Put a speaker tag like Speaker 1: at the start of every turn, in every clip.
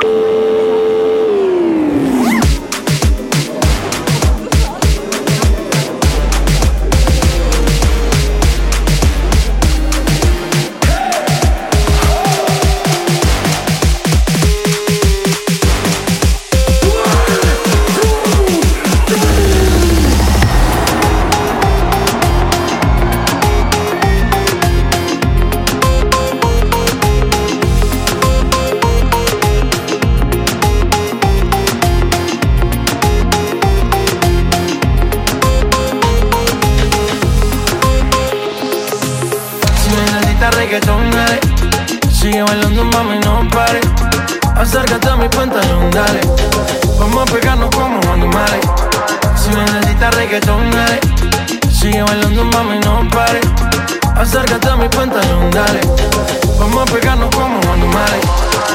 Speaker 1: Reggaetón, dale. Sigue bailando, mami, no pare. Acércate a mi pantalón, dale. Vamos a pegarnos como animales. Si necesitas reggaetón, dale. Sigue bailando, mami, no pare. Acércate a mi pantalón, dale. Vamos a pegarnos como animales.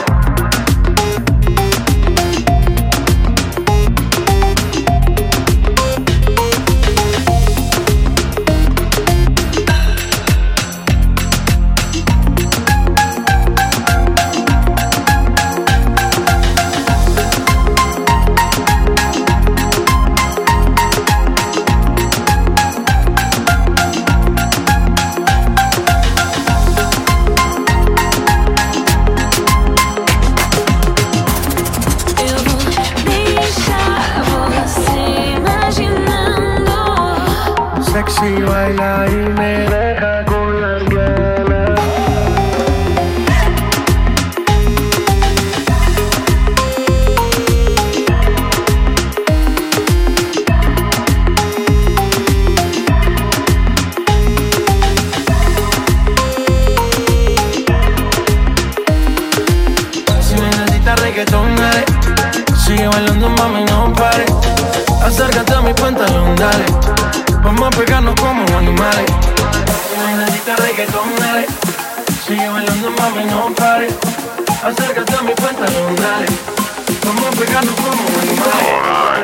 Speaker 1: Sexy baila y me deja con las ganas. Si necesitas reggaetón, dale. Sigue bailando, mami, no pare. Acércate a mi pantalón, dale. Vamos a pegarnos como animales. Si necesitas reggaetón, dale. Sigue bailando, mami, no pare. Acércate a mi pantalón, dale. Vamos a pegarnos como animales.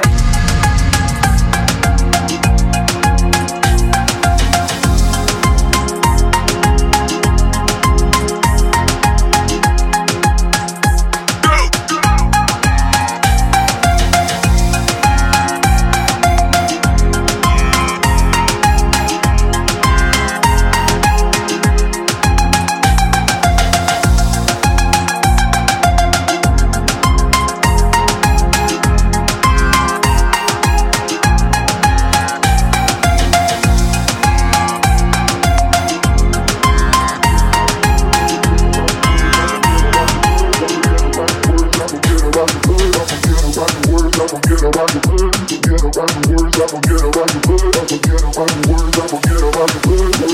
Speaker 1: Forget about the words, I forget about the blood.